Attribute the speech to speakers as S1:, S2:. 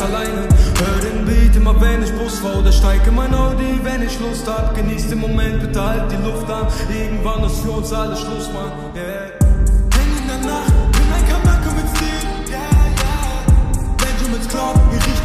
S1: alleine. Hör den Beat immer wenn ich Bus fahr oder steig in mein Audi, wenn ich Lust hab. Genieß den Moment, bitte halt die Luft an. Irgendwann ist für uns alles Schluss, Mann. Yeah. Häng in der Nacht, bin ein Kabak mit Stil. Yeah, yeah. Benjamin's Club, ich riech